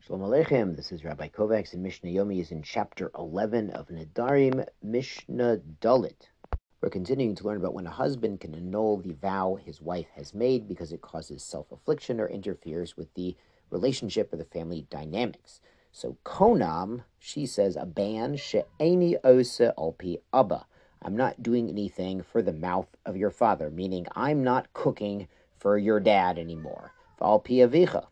Shalom Aleichem, this is Rabbi Kovacs, and Mishnah Yomi is in chapter 11 of Nedarim, Mishnah Dalit. We're continuing to learn about when a husband can annul the vow his wife has made because it causes self-affliction or interferes with the relationship or the family dynamics. So Konam, she says, a ban, she'eni ose alpi abba. I'm not doing anything for the mouth of your father, meaning I'm not cooking for your dad anymore. V'alpi avicha,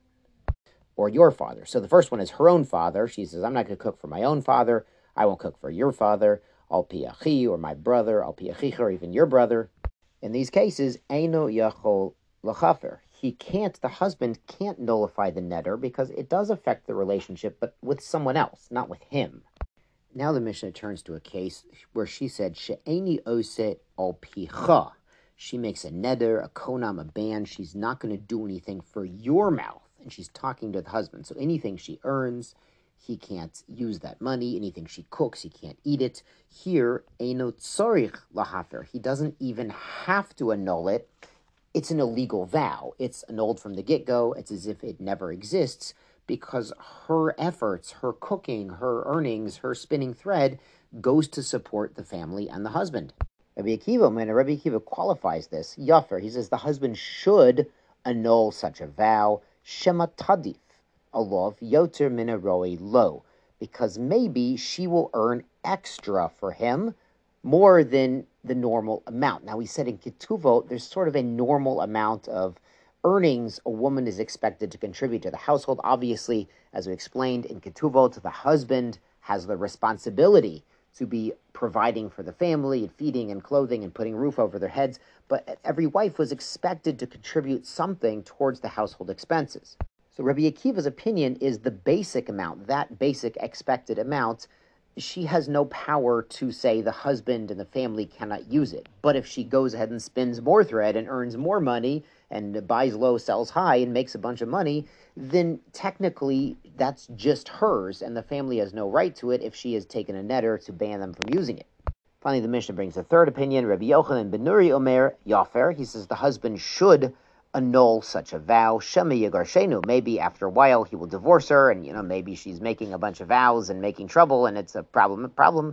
or your father. So the first one is her own father. She says, I'm not going to cook for my own father. I won't cook for your father. Al pi achi, or my brother. Al pi achicha, or even your brother. In these cases, eino yachol lachafer. The husband can't nullify the neder because it does affect the relationship, but with someone else, not with him. Now the Mishnah turns to a case where she said, she'eni ose al picha. She makes a neder, a konam, a ban. She's not going to do anything for your mouth. And she's talking to the husband. So anything she earns, he can't use that money. Anything she cooks, he can't eat it. Here, eino tzorich lahafer. He doesn't even have to annul it. It's an illegal vow. It's annulled from the get-go. It's as if it never exists because her efforts, her cooking, her earnings, her spinning thread goes to support the family and the husband. Rabbi Akiva qualifies this. Yafer, he says the husband should annul such a vow. Shema tadif, alov yoter mina roi lo, because maybe she will earn extra for him, more than the normal amount. Now, we said in Ketuvot, there's sort of a normal amount of earnings a woman is expected to contribute to the household. Obviously, as we explained in Ketuvot, the husband has the responsibility to be providing for the family and feeding and clothing and putting roof over their heads, but every wife was expected to contribute something towards the household expenses. So Rabbi Akiva's opinion is the basic amount, that basic expected amount. She has no power to say the husband and the family cannot use it. But if she goes ahead and spins more thread and earns more money and buys low, sells high, and makes a bunch of money, then technically that's just hers, and the family has no right to it if she has taken a neder to ban them from using it. Finally, the Mishnah brings a third opinion. Rabbi Yochanan ben Nuri Omer Yafer, he says the husband should annul such a vow. Shema Yagarshenu, maybe after a while he will divorce her, and maybe she's making a bunch of vows and making trouble, and it's a problem.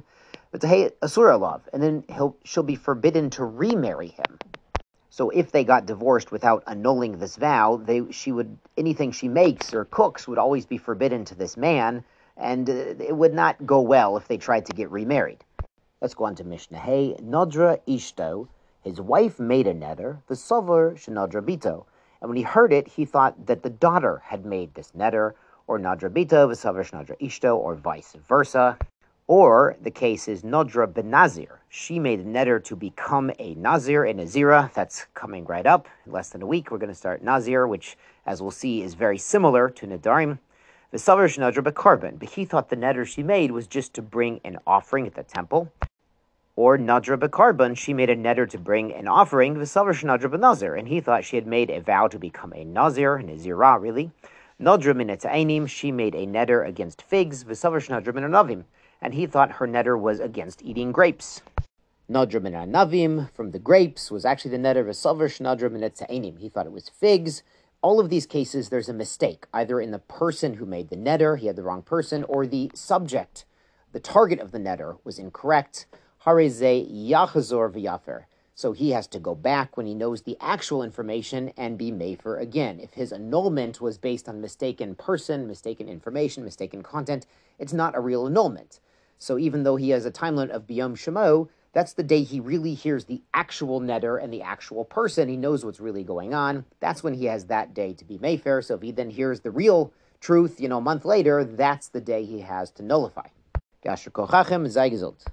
But hey, asura love, and then she'll be forbidden to remarry him. So if they got divorced without annulling this vow, anything she makes or cooks would always be forbidden to this man, and it would not go well if they tried to get remarried. Let's go on to Mishnah Hey. Nadra Ishto, his wife made a neder, v'sover shenadra bito. And when he heard it, he thought that the daughter had made this neder, or nadra bito, v'sover shenadra ishto, or vice versa. Or the case is Nadra benazir. She made a neder to become a nazir, a nazira. That's coming right up. In less than a week, we're going to start nazir, which, as we'll see, is very similar to nedarim. V'savar shenadra bekarban. But he thought the neder she made was just to bring an offering at the temple. Or nadra bekarban, she made a neder to bring an offering. V'savar shenadra benazir. And he thought she had made a vow to become a nazir, a nazira, really. Nadra min etainim, she made a neder against figs. V'savar shenadra min anavim. And he thought her neder was against eating grapes. Nadra min anavim, from the grapes, was actually the neder v'savar shenadra min etainim. He thought it was figs. All of these cases, there's a mistake, either in the person who made the neder, he had the wrong person, or the subject, the target of the neder, was incorrect. Harezeh yachazor v'yafer. So he has to go back when he knows the actual information and be mefer again. If his annulment was based on mistaken person, mistaken information, mistaken content, it's not a real annulment. So even though he has a time limit of Biyom Shemo, that's the day he really hears the actual neder and the actual person. He knows what's really going on. That's when he has that day to be mefer. So if he then hears the real truth, a month later, that's the day he has to nullify. Gasher kochachem zay gesund.